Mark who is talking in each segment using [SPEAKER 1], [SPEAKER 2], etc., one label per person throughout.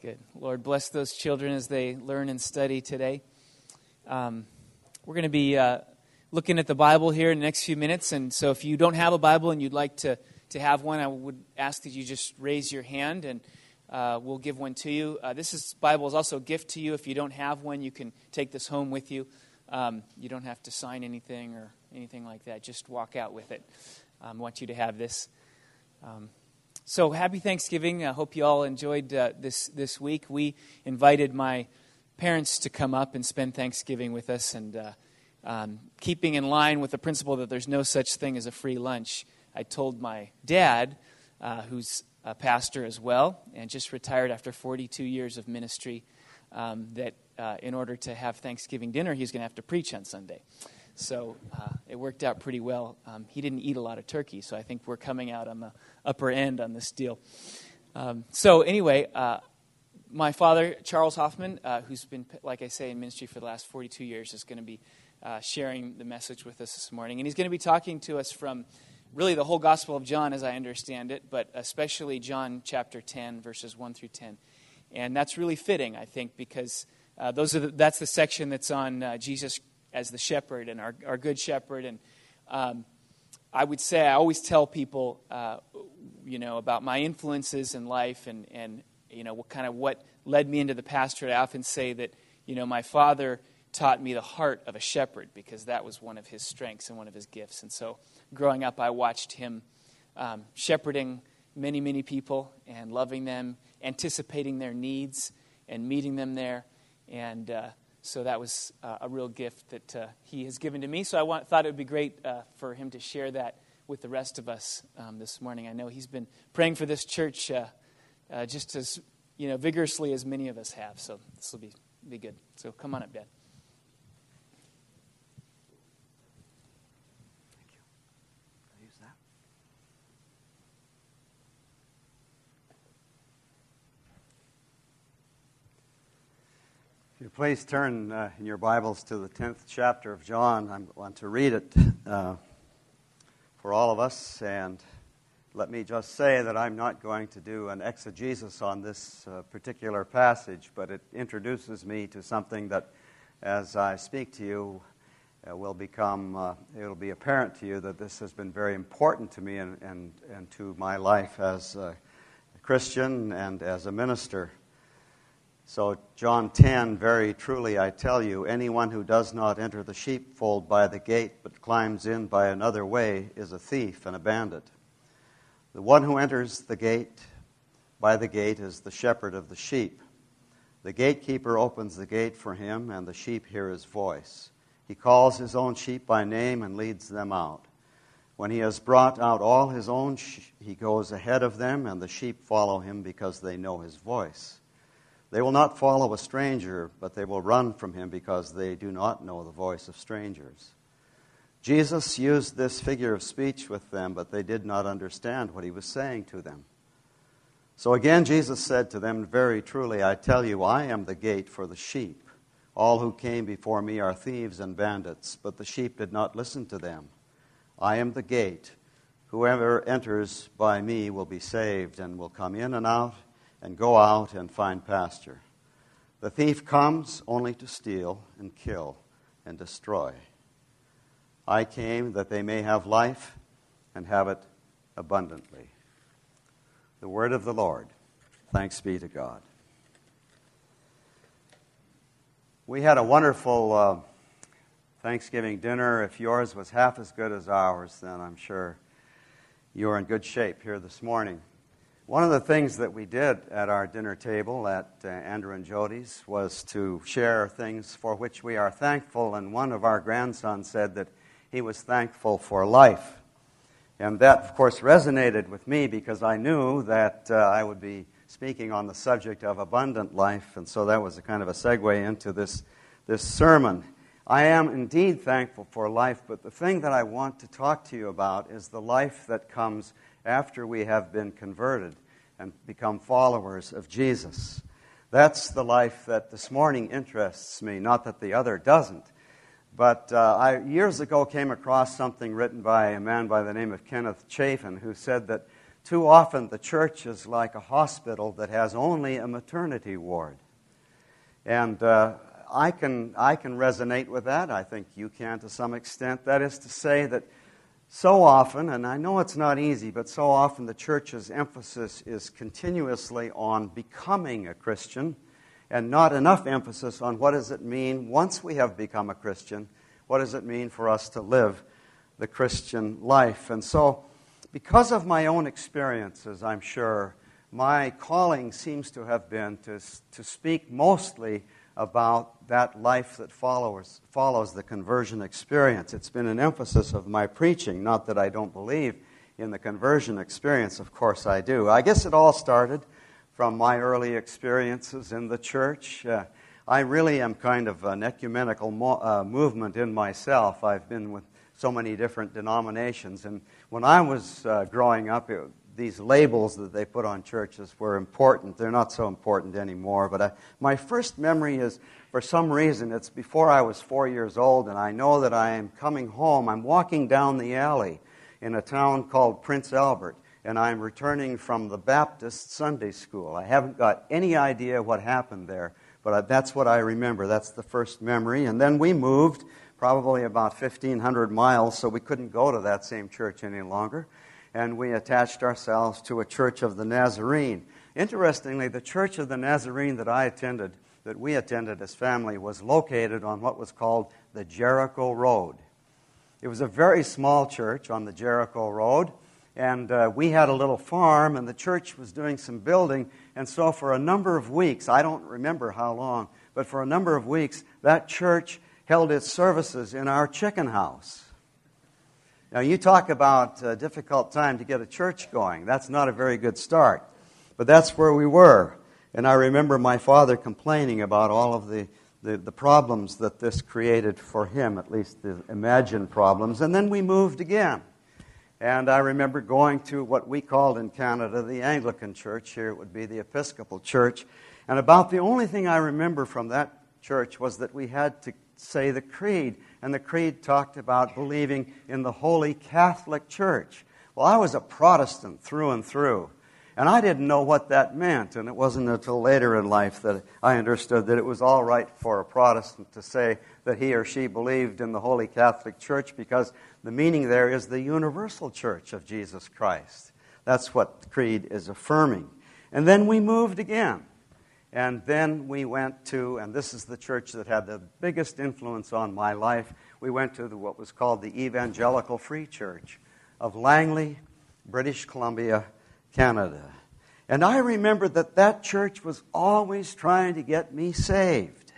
[SPEAKER 1] Good. Lord, bless those children as they learn and study today. We're going to be looking at the Bible here in the next few minutes, and so if you don't have a Bible and you'd like to have one, I would ask that you just raise your hand, and we'll give one to you. This Bible is also a gift to you. If you don't have one, you can take this home with you. You don't have to sign anything or anything like that. Just walk out with it. I want you to have this. So happy Thanksgiving. I hope you all enjoyed this week. We invited my parents to come up and spend Thanksgiving with us, and keeping in line with the principle that there's no such thing as a free lunch, I told my dad, who's a pastor as well, and just retired after 42 years of ministry, that in order to have Thanksgiving dinner, he's going to have to preach on Sunday. So it worked out pretty well. He didn't eat a lot of turkey, so I think we're coming out on the upper end on this deal. So anyway, my father, Charles Hoffman, who's been, like I say, in ministry for the last 42 years, is going to be sharing the message with us this morning. And he's going to be talking to us from really the whole Gospel of John, as I understand it, but especially John chapter 10, verses 1 through 10. And that's really fitting, I think, because that's the section that's on Jesus as the shepherd and our good shepherd. And I would say, I always tell people, about my influences in life and what led me into the pastorate. I often say that, my father taught me the heart of a shepherd because that was one of his strengths and one of his gifts. And so growing up, I watched him shepherding many, many people and loving them, anticipating their needs and meeting them there. And so that was a real gift that he has given to me. So I thought it would be great for him to share that with the rest of us this morning. I know he's been praying for this church just as vigorously as many of us have. So this will be good. So come on up, Dad.
[SPEAKER 2] Thank you. I'll use that. If you please turn in your Bibles to the 10th chapter of John. I want to read it for all of us. And let me just say that I'm not going to do an exegesis on this particular passage, but it introduces me to something that, as I speak to you, will be apparent to you that this has been very important to me and to my life as a Christian and as a minister. So John 10, very truly I tell you, anyone who does not enter the sheepfold by the gate but climbs in by another way is a thief and a bandit. The one who enters the gate by the gate is the shepherd of the sheep. The gatekeeper opens the gate for him, and the sheep hear his voice. He calls his own sheep by name and leads them out. When he has brought out all his own, he goes ahead of them, and the sheep follow him because they know his voice. They will not follow a stranger, but they will run from him because they do not know the voice of strangers. Jesus used this figure of speech with them, but they did not understand what he was saying to them. So again Jesus said to them, very truly I tell you, I am the gate for the sheep. All who came before me are thieves and bandits, but the sheep did not listen to them. I am the gate. Whoever enters by me will be saved and will come in and out and go out and find pasture. The thief comes only to steal and kill and destroy. I came that they may have life and have it abundantly. The word of the Lord. Thanks be to God. We had a wonderful Thanksgiving dinner. If yours was half as good as ours, then I'm sure you're in good shape here this morning. One of the things that we did at our dinner table at Andrew and Jody's was to share things for which we are thankful, and one of our grandsons said that he was thankful for life. And that, of course, resonated with me because I knew that I would be speaking on the subject of abundant life, and so that was a kind of a segue into this sermon. I am indeed thankful for life, but the thing that I want to talk to you about is the life that comes after we have been converted and become followers of Jesus. That's the life that this morning interests me, not that the other doesn't. But I years ago came across something written by a man by the name of Kenneth Chafin, who said that Too often the church is like a hospital that has only a maternity ward. And I can resonate with that. I think you can to some extent. That is to say that so often, and I know it's not easy, but so often the church's emphasis is continuously on becoming a Christian and not enough emphasis on what does it mean once we have become a Christian, what does it mean for us to live the Christian life. And so, because of my own experiences, I'm sure, my calling seems to have been to speak mostly about that life that follows the conversion experience. It's been an emphasis of my preaching, not that I don't believe in the conversion experience. Of course I do. I guess it all started from my early experiences in the church. I really am kind of an ecumenical movement in myself. I've been with so many different denominations. And when I was growing up, these labels that they put on churches were important. They're not so important anymore. But my first memory is, for some reason, it's before I was 4 years old, and I know that I am coming home. I'm walking down the alley in a town called Prince Albert, and I'm returning from the Baptist Sunday school. I haven't got any idea what happened there, but that's what I remember. That's the first memory. And then we moved probably about 1,500 miles, so we couldn't go to that same church any longer. And we attached ourselves to a Church of the Nazarene. Interestingly, the Church of the Nazarene that we attended as family, was located on what was called the Jericho Road. It was a very small church on the Jericho Road, and we had a little farm, and the church was doing some building, and so for a number of weeks, I don't remember how long, but for a number of weeks, that church held its services in our chicken house. Now, you talk about a difficult time to get a church going. That's not a very good start. But that's where we were. And I remember my father complaining about all of the problems that this created for him, at least the imagined problems. And then we moved again. And I remember going to what we called in Canada the Anglican Church. Here it would be the Episcopal Church. And about the only thing I remember from that church was that we had to say the creed, and the creed talked about believing in the Holy Catholic Church. Well, I was a Protestant through and through, and I didn't know what that meant, and it wasn't until later in life that I understood that it was all right for a Protestant to say that he or she believed in the Holy Catholic Church, because the meaning there is the universal church of Jesus Christ. That's what the creed is affirming. And then we moved again. And then we went to, and this is the church that had the biggest influence on my life, we went to what was called the Evangelical Free Church of Langley, British Columbia, Canada. And I remember that church was always trying to get me saved.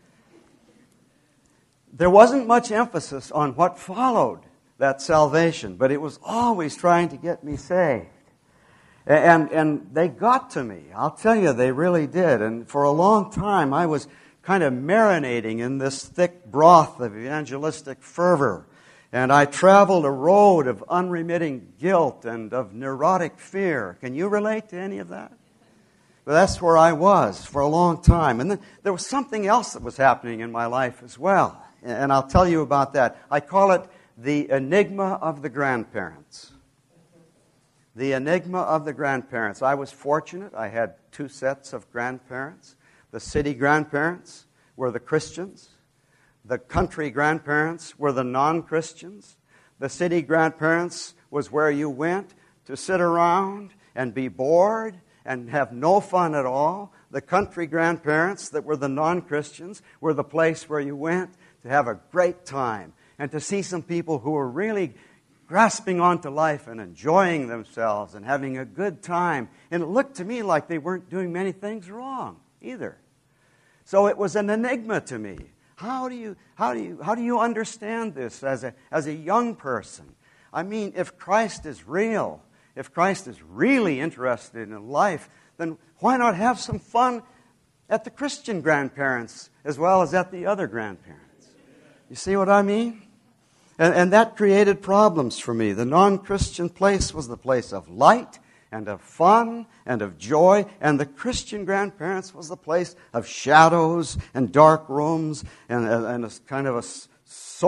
[SPEAKER 2] There wasn't much emphasis on what followed that salvation, but it was always trying to get me saved. And they got to me. I'll tell you, they really did. And for a long time, I was kind of marinating in this thick broth of evangelistic fervor. And I traveled a road of unremitting guilt and of neurotic fear. Can you relate to any of that? But that's where I was for a long time. And then there was something else that was happening in my life as well. And I'll tell you about that. I call it the enigma of the grandparents. The enigma of the grandparents. I was fortunate. I had two sets of grandparents. The city grandparents were the Christians. The country grandparents were the non-Christians. The city grandparents was where you went to sit around and be bored and have no fun at all. The country grandparents that were the non-Christians were the place where you went to have a great time and to see some people who were really grasping onto life and enjoying themselves and having a good time. And it looked to me like they weren't doing many things wrong either. So it was an enigma to me. How do you understand this as a young person? I mean, if Christ is real, if Christ is really interested in life, then why not have some fun at the Christian grandparents as well as at the other grandparents? You see what I mean? And that created problems for me. The non-Christian place was the place of light and of fun and of joy, and the Christian grandparents was the place of shadows and dark rooms and a kind of a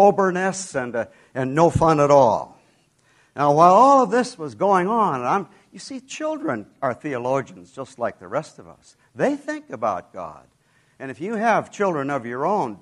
[SPEAKER 2] soberness and no fun at all. Now, while all of this was going on, You see, children are theologians just like the rest of us. They think about God. And if you have children of your own,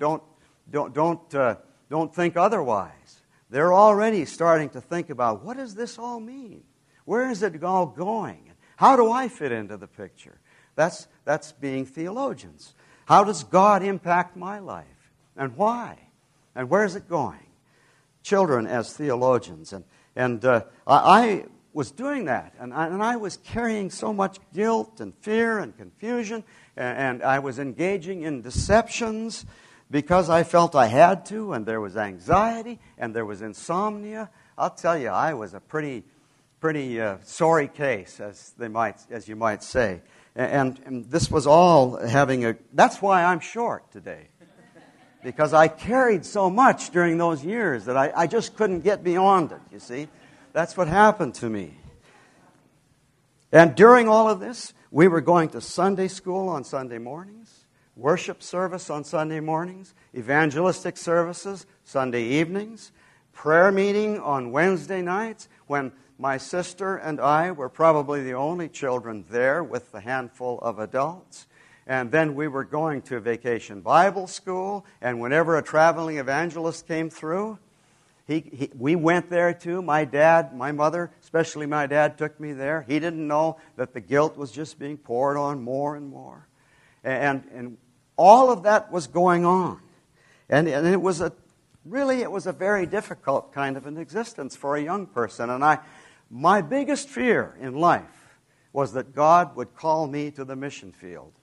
[SPEAKER 2] don't think otherwise. They're already starting to think about, what does this all mean? Where is it all going? How do I fit into the picture? That's being theologians. How does God impact my life? And why? And where is it going? Children as theologians. And I was doing that. And I was carrying so much guilt and fear and confusion. And I was engaging in deceptions because I felt I had to. And there was anxiety. And there was insomnia. I'll tell you, I was a pretty sorry case, as you might say. And this was all that's why I'm short today. Because I carried so much during those years that I just couldn't get beyond it, you see. That's what happened to me. And during all of this, we were going to Sunday school on Sunday mornings, worship service on Sunday mornings, evangelistic services Sunday evenings, prayer meeting on Wednesday nights, when my sister and I were probably the only children there with the handful of adults. And then we were going to Vacation Bible School, and whenever a traveling evangelist came through, we went there too. My dad, my mother, especially my dad, took me there. He didn't know that the guilt was just being poured on more and more. And all of that was going on. And it was a very difficult kind of an existence for a young person. And my biggest fear in life was that God would call me to the mission field.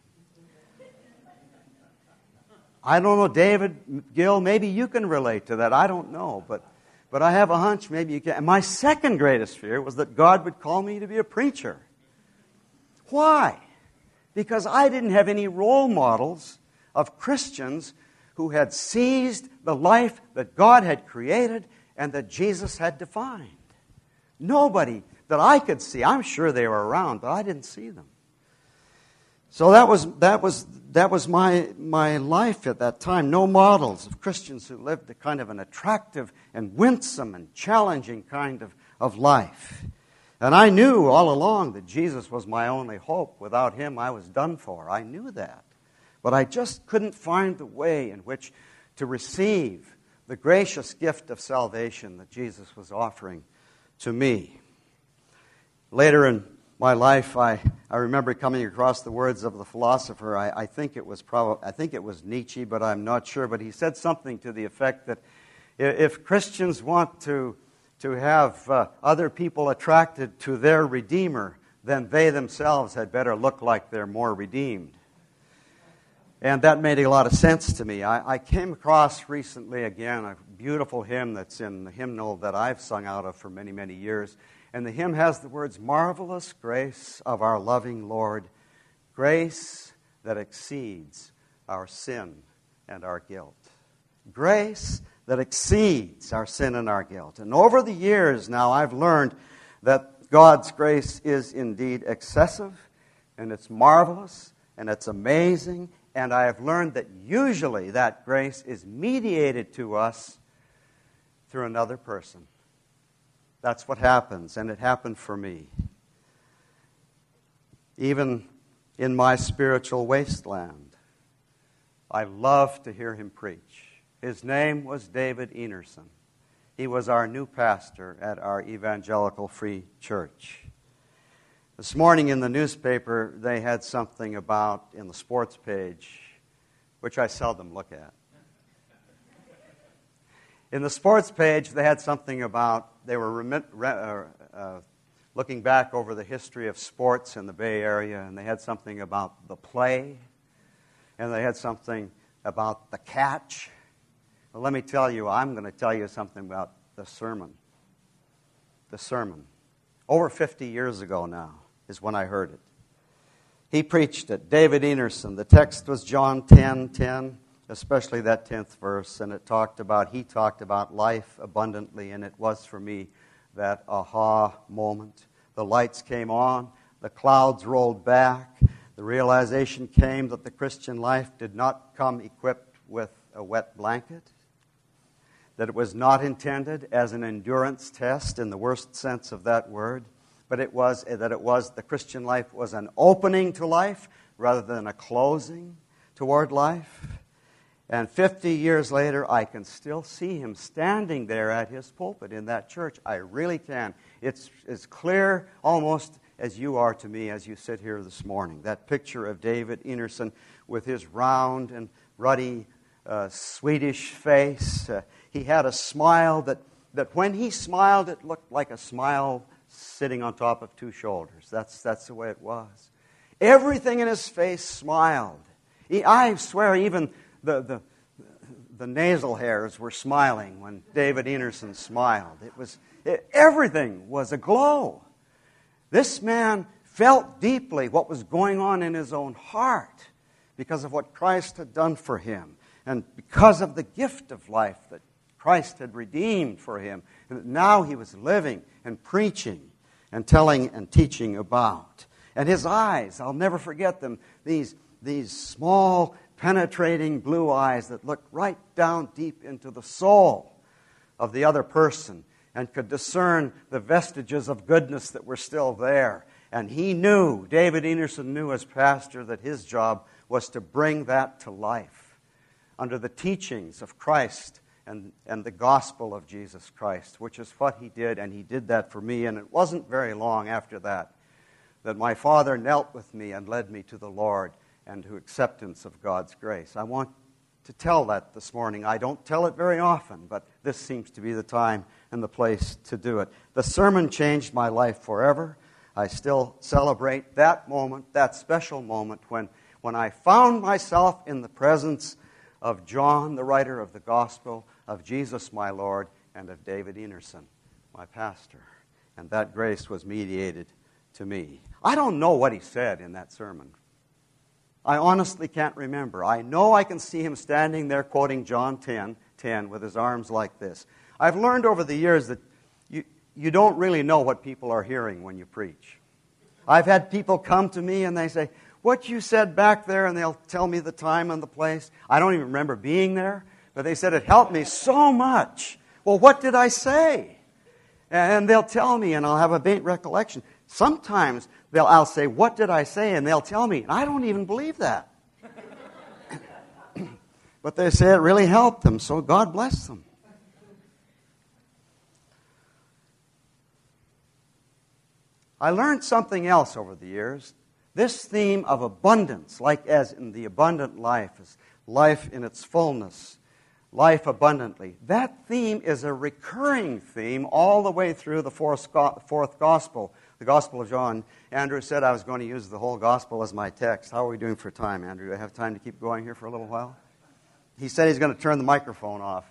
[SPEAKER 2] I don't know, David, Gil, maybe you can relate to that. I don't know, but I have a hunch maybe you can. And my second greatest fear was that God would call me to be a preacher. Why? Because I didn't have any role models of Christians who had seized the life that God had created and that Jesus had defined. Nobody that I could see. I'm sure they were around, but I didn't see them. So that was my life at that time. No models of Christians who lived a kind of an attractive and winsome and challenging kind of life. And I knew all along that Jesus was my only hope. Without Him, I was done for. I knew that. But I just couldn't find the way in which to receive the gracious gift of salvation that Jesus was offering to me. Later in my life, I remember coming across the words of the philosopher. I think it was Nietzsche, but I'm not sure. But he said something to the effect that if Christians want to have other people attracted to their Redeemer, then they themselves had better look like they're more redeemed. And that made a lot of sense to me. I came across recently again a beautiful hymn that's in the hymnal that I've sung out of for many, many years. And the hymn has the words, "Marvelous grace of our loving Lord, grace that exceeds our sin and our guilt." Grace that exceeds our sin and our guilt. And over the years now, I've learned that God's grace is indeed excessive, and it's marvelous, and it's amazing, and I have learned that usually that grace is mediated to us through another person. That's what happens, and it happened for me. Even in my spiritual wasteland, I loved to hear him preach. His name was David Enerson. He was our new pastor at our Evangelical Free Church. This morning in the newspaper, they had something about, in the sports page, which I seldom look at. In the sports page, they had something about, they were looking back over the history of sports in the Bay Area, and they had something about the play, and they had something about the catch. Well, let me tell you, I'm going to tell you something about the sermon. The sermon. Over 50 years ago now is when I heard it. He preached it, David Enerson. The text was John 10:10. Especially that 10th verse, and he talked about life abundantly, and it was for me that aha moment. The lights came on, the clouds rolled back, the realization came that the Christian life did not come equipped with a wet blanket, that it was not intended as an endurance test in the worst sense of that word, but the Christian life was an opening to life rather than a closing toward life. And 50 years later, I can still see him standing there at his pulpit in that church. I really can. It's as clear almost as you are to me as you sit here this morning. That picture of David Enerson with his round and ruddy Swedish face. He had a smile that when he smiled, it looked like a smile sitting on top of two shoulders. That's the way it was. Everything in his face smiled. I swear even the nasal hairs were smiling when David Enerson smiled. Everything was aglow. This man felt deeply what was going on in his own heart because of what Christ had done for him and because of the gift of life that Christ had redeemed for him and that now he was living and preaching and telling and teaching about. And his eyes, I'll never forget them, these small, penetrating blue eyes that looked right down deep into the soul of the other person and could discern the vestiges of goodness that were still there. And he knew, David Enerson knew as pastor, that his job was to bring that to life under the teachings of Christ and the gospel of Jesus Christ, which is what he did, and he did that for me. And it wasn't very long after that my father knelt with me and led me to the Lord and to acceptance of God's grace. I want to tell that this morning. I don't tell it very often, but this seems to be the time and the place to do it. The sermon changed my life forever. I still celebrate that moment, that special moment when I found myself in the presence of John, the writer of the gospel, of Jesus, my Lord, and of David Enerson, my pastor. And that grace was mediated to me. I don't know what he said in that sermon. I honestly can't remember. I know I can see him standing there quoting John 10:10 with his arms like this. I've learned over the years that you don't really know what people are hearing when you preach. I've had people come to me and they say, "What you said back there," and they'll tell me the time and the place. I don't even remember being there, but they said it helped me so much. Well, what did I say? And they'll tell me, and I'll have a faint recollection. Sometimes I'll say, "What did I say?" And they'll tell me, and I don't even believe that. But they say it really helped them, so God bless them. I learned something else over the years. This theme of abundance, like as in the abundant life, is life in its fullness, life abundantly. That theme is a recurring theme all the way through the fourth gospel, the Gospel of John. Andrew said I was going to use the whole gospel as my text. How are we doing for time, Andrew? Do I have time to keep going here for a little while? He said he's going to turn the microphone off.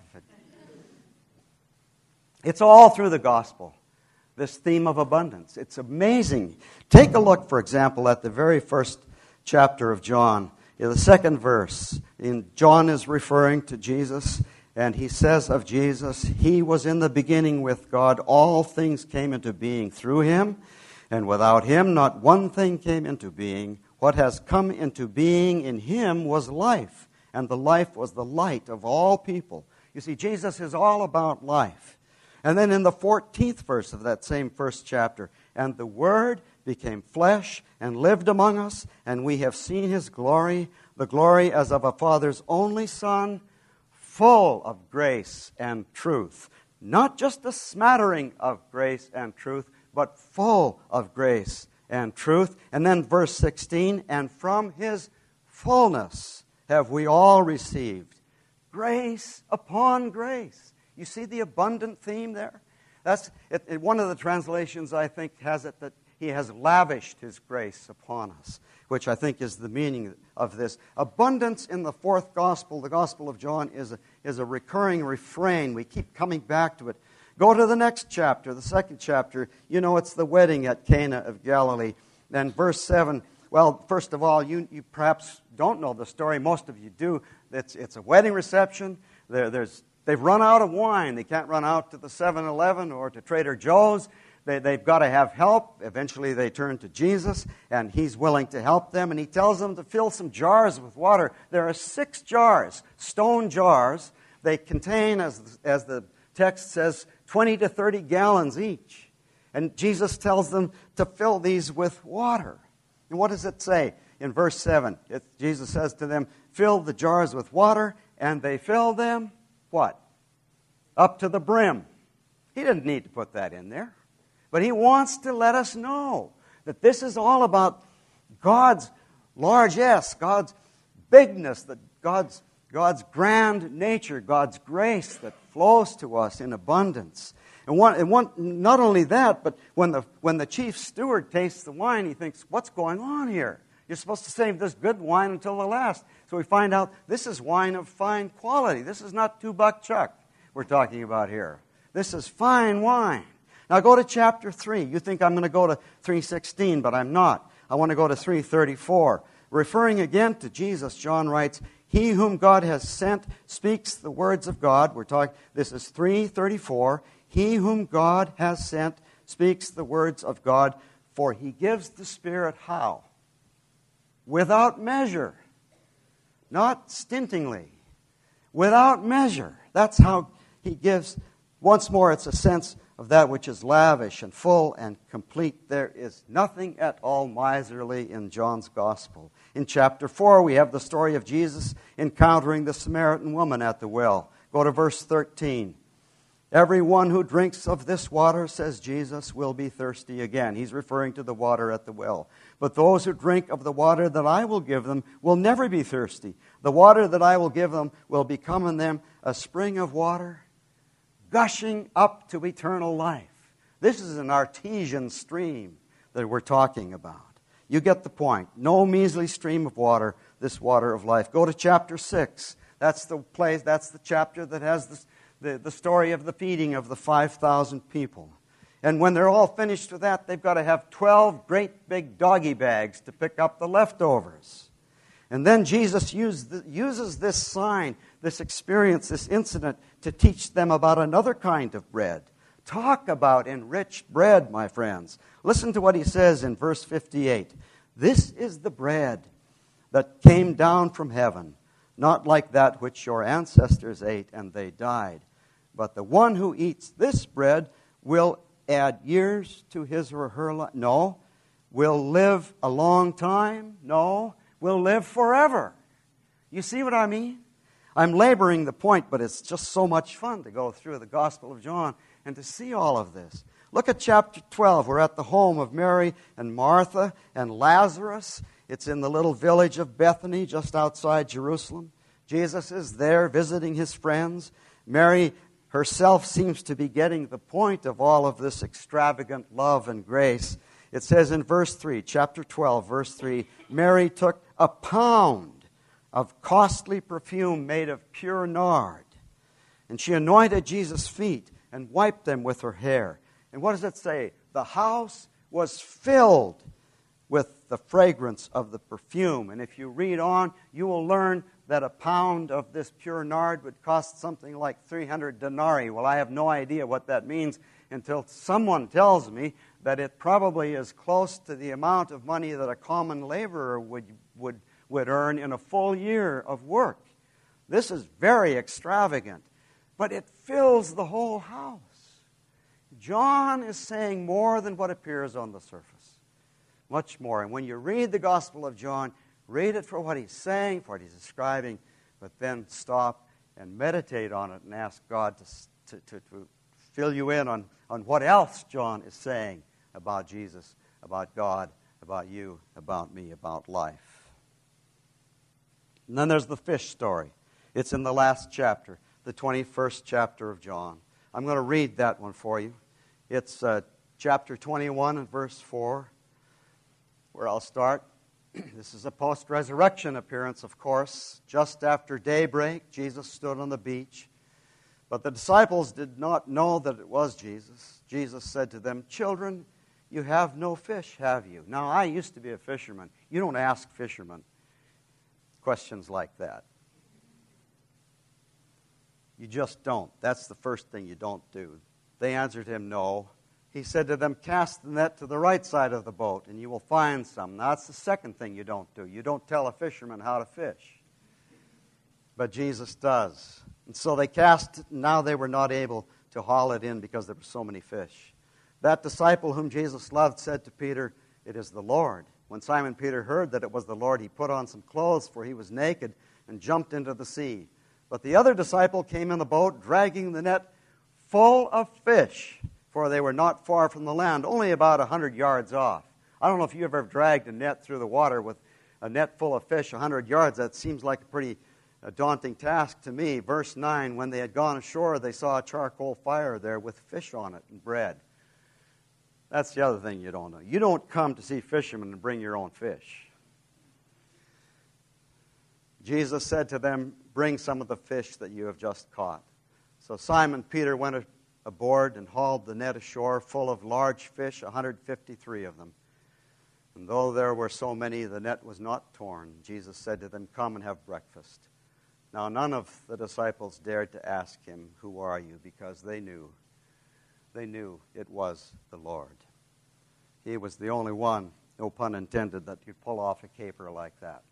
[SPEAKER 2] It's all through the gospel, this theme of abundance. It's amazing. Take a look, for example, at the very first chapter of John. In the second verse, John is referring to Jesus, and he says of Jesus, "He was in the beginning with God. All things came into being through him, and without him not one thing came into being. What has come into being in him was life, and the life was the light of all people." You see, Jesus is all about life. And then in the 14th verse of that same first chapter, "And the Word became flesh and lived among us, and we have seen his glory, the glory as of a Father's only Son, full of grace and truth." Not just a smattering of grace and truth, but full of grace and truth. And then verse 16, "And from his fullness have we all received grace upon grace." You see the abundant theme there? That's one of the translations, I think, has it that he has lavished his grace upon us, which I think is the meaning of this. Abundance in the fourth gospel, the Gospel of John, is a recurring refrain. We keep coming back to it. Go to the next chapter, the second chapter. You know, it's the wedding at Cana of Galilee. Then verse 7, well, first of all, you perhaps don't know the story. Most of you do. It's a wedding reception. They've run out of wine. They can't run out to the 7-Eleven or to Trader Joe's. They've got to have help. Eventually they turn to Jesus, and he's willing to help them. And he tells them to fill some jars with water. There are 6 jars, stone jars. They contain, as the text says, 20 to 30 gallons each. And Jesus tells them to fill these with water. And what does it say? In verse 7, Jesus says to them, fill the jars with water, and they fill them, what? Up to the brim. He didn't need to put that in there. But he wants to let us know that this is all about God's largesse, God's bigness, that God's grand nature, God's grace that flows to us in abundance. And not only that, but when the chief steward tastes the wine, he thinks, what's going on here? You're supposed to save this good wine until the last. So we find out this is wine of fine quality. This is not $2 Chuck we're talking about here. This is fine wine. Now go to chapter 3. You think I'm going to go to 3:16, but I'm not. I want to go to 3:34. Referring again to Jesus, John writes, he whom God has sent speaks the words of God. This is 3:34. He whom God has sent speaks the words of God, for he gives the Spirit how? Without measure. Not stintingly. Without measure. That's how he gives. Once more, it's a sense of that which is lavish and full and complete. There is nothing at all miserly in John's Gospel. In chapter 4, we have the story of Jesus encountering the Samaritan woman at the well. Go to verse 13. Everyone who drinks of this water, says Jesus, will be thirsty again. He's referring to the water at the well. But those who drink of the water that I will give them will never be thirsty. The water that I will give them will become in them a spring of water, gushing up to eternal life. This is an artesian stream that we're talking about. You get the point. No measly stream of water, this water of life. Go to chapter 6. That's the chapter that has the story of the feeding of the 5,000 people. And when they're all finished with that, they've got to have 12 great big doggy bags to pick up the leftovers. And then Jesus uses this sign, this experience, this incident, to teach them about another kind of bread. Talk about enriched bread, my friends. Listen to what he says in verse 58. This is the bread that came down from heaven, not like that which your ancestors ate and they died. But the one who eats this bread will add years to his or her life. No. Will live a long time. No. Will live forever. You see what I mean? I'm laboring the point, but it's just so much fun to go through the Gospel of John and to see all of this. Look at chapter 12. We're at the home of Mary and Martha and Lazarus. It's in the little village of Bethany, just outside Jerusalem. Jesus is there visiting his friends. Mary herself seems to be getting the point of all of this extravagant love and grace. It says in verse 3, chapter 12, verse 3, Mary took a pound of costly perfume made of pure nard, and she anointed Jesus' feet and wiped them with her hair. And what does it say? The house was filled with the fragrance of the perfume. And if you read on, you will learn that a pound of this pure nard would cost something like 300 denarii. Well, I have no idea what that means until someone tells me that it probably is close to the amount of money that a common laborer would earn in a full year of work. This is very extravagant, but it fills the whole house. John is saying more than what appears on the surface. Much more. And when you read the Gospel of John, read it for what he's saying, for what he's describing, but then stop and meditate on it and ask God to fill you in on what else John is saying about Jesus, about God, about you, about me, about life. And then there's the fish story. It's in the last chapter, the 21st chapter of John. I'm going to read that one for you. It's chapter 21 and verse 4, where I'll start. This is a post-resurrection appearance, of course. Just after daybreak, Jesus stood on the beach. But the disciples did not know that it was Jesus. Jesus said to them, "Children, you have no fish, have you?" Now, I used to be a fisherman. You don't ask fishermen questions like that. You just don't. That's the first thing you don't do. They answered him, "No." He said to them, "Cast the net to the right side of the boat, and you will find some." Now, that's the second thing you don't do. You don't tell a fisherman how to fish. But Jesus does. And so they cast. Now they were not able to haul it in because there were so many fish. That disciple whom Jesus loved said to Peter, "It is the Lord." When Simon Peter heard that it was the Lord, he put on some clothes, for he was naked, and jumped into the sea. But the other disciple came in the boat, dragging the net full of fish, for they were not far from the land, only about 100 yards off. I don't know if you've ever dragged a net through the water with a net full of fish 100 yards. That seems like a pretty daunting task to me. Verse 9, when they had gone ashore, they saw a charcoal fire there with fish on it and bread. That's the other thing you don't know. You don't come to see fishermen and bring your own fish. Jesus said to them, "Bring some of the fish that you have just caught." So Simon Peter went aboard and hauled the net ashore full of large fish, 153 of them. And though there were so many, the net was not torn. Jesus said to them, "Come and have breakfast." Now none of the disciples dared to ask him, "Who are you?" because they knew it was the Lord. He was the only one, no pun intended, that could pull off a caper like that.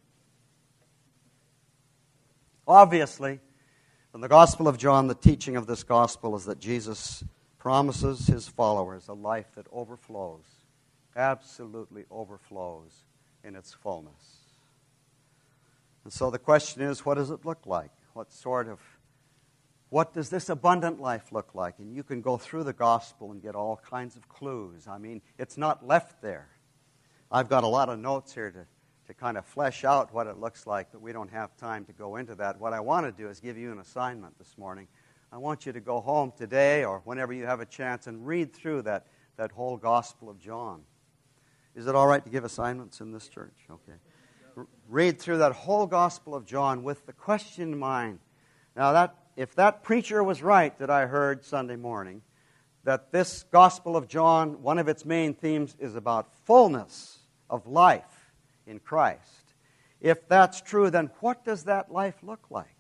[SPEAKER 2] Obviously, from the Gospel of John, the teaching of this gospel is that Jesus promises his followers a life that overflows, absolutely overflows in its fullness. And so the question is, what does it look like? What does this abundant life look like? And you can go through the gospel and get all kinds of clues. I mean, it's not left there. I've got a lot of notes here to kind of flesh out what it looks like, but we don't have time to go into that. What I want to do is give you an assignment this morning. I want you to go home today or whenever you have a chance and read through that whole Gospel of John. Is it all right to give assignments in this church? Okay. Read through that whole Gospel of John with the question in mind. Now, if that preacher was right that I heard Sunday morning, that this Gospel of John, one of its main themes is about fullness of life in Christ. If that's true, then what does that life look like?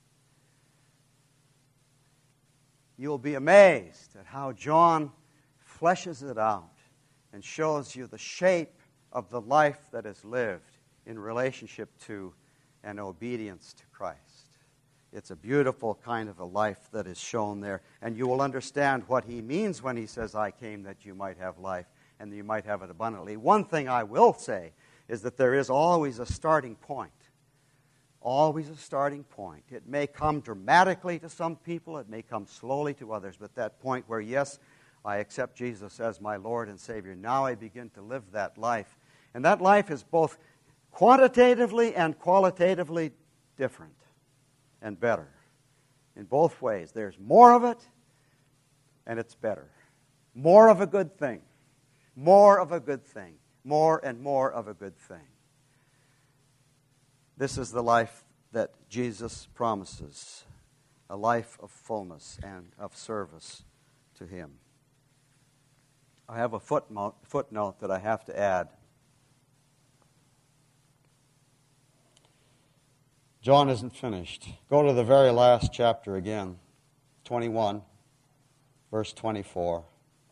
[SPEAKER 2] You'll be amazed at how John fleshes it out and shows you the shape of the life that is lived in relationship to and obedience to Christ. It's a beautiful kind of a life that is shown there, and you will understand what he means when he says, "I came that you might have life and that you might have it abundantly." One thing I will say is that there is always a starting point. Always a starting point. It may come dramatically to some people, it may come slowly to others, but that point where, yes, I accept Jesus as my Lord and Savior, now I begin to live that life. And that life is both quantitatively and qualitatively different and better. In both ways. There's more of it, and it's better. More of a good thing. More of a good thing. More and more of a good thing. This is the life that Jesus promises, a life of fullness and of service to him. I have a footnote that I have to add. John isn't finished. Go to the very last chapter again, 21, verse 24.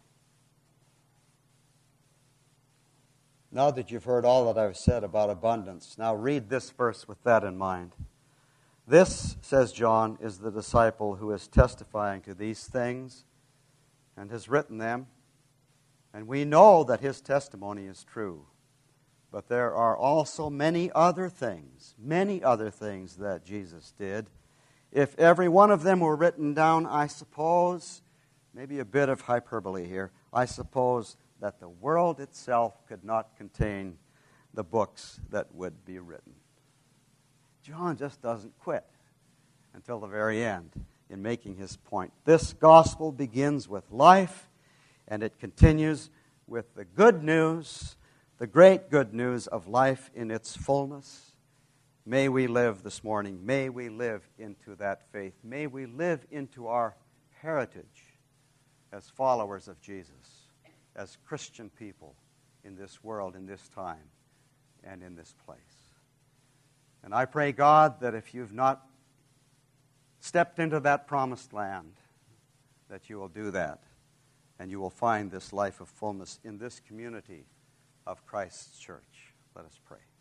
[SPEAKER 2] Now that you've heard all that I've said about abundance, now read this verse with that in mind. This, says John, is the disciple who is testifying to these things and has written them, and we know that his testimony is true. But there are also many other things that Jesus did. If every one of them were written down, I suppose, maybe a bit of hyperbole here, I suppose that the world itself could not contain the books that would be written. John just doesn't quit until the very end in making his point. This gospel begins with life, and it continues with the good news, the great good news of life in its fullness. May we live this morning, may we live into that faith. May we live into our heritage as followers of Jesus, as Christian people in this world, in this time, and in this place. And I pray, God, that if you've not stepped into that promised land, that you will do that, and you will find this life of fullness in this community of Christ's church. Let us pray.